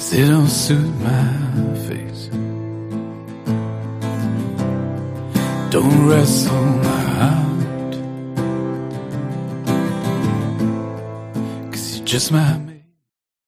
they don't suit my face. Don't wrestle my heart, 'cause you just might